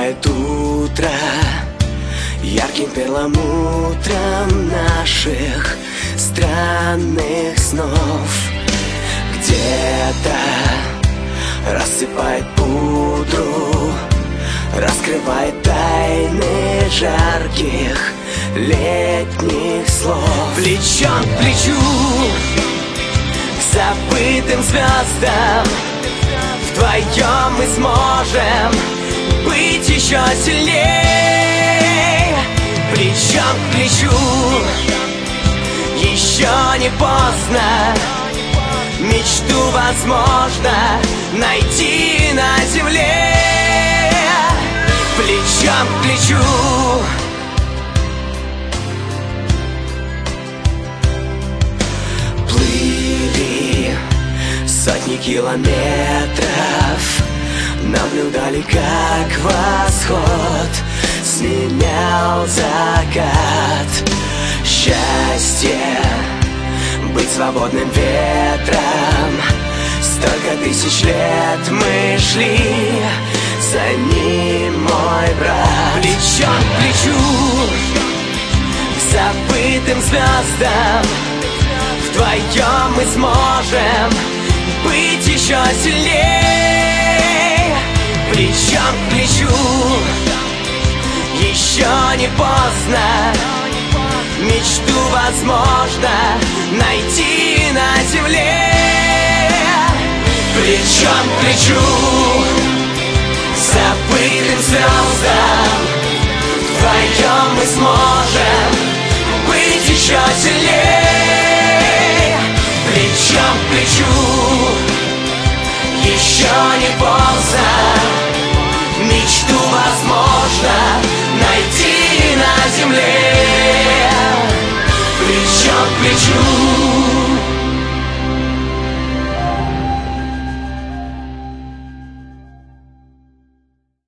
Засыпает утро ярким перламутром наших странных снов. Где-то рассыпает пудру, раскрывает тайны жарких летних слов. Плечом к плечу, к забытым звездам, вдвоем мы сможем быть еще сильнее. Плечом к плечу, еще не поздно, мечту возможно найти на земле. Плечом к плечу. Плыли сотни километров, наблюдали, как восход сменял закат. Счастье быть свободным ветром. Столько тысяч лет мы шли за ним, мой брат. Плечом к плечу, к забытым звездам, вдвоем мы сможем быть еще сильнее. Плечом к плечу, еще не поздно, мечту возможно найти на земле. Плечом к плечу, к забытым звездам, вдвоем мы сможем быть еще сильнее. Плечом к плечу, еще не поздно, мечту возможно найти на земле.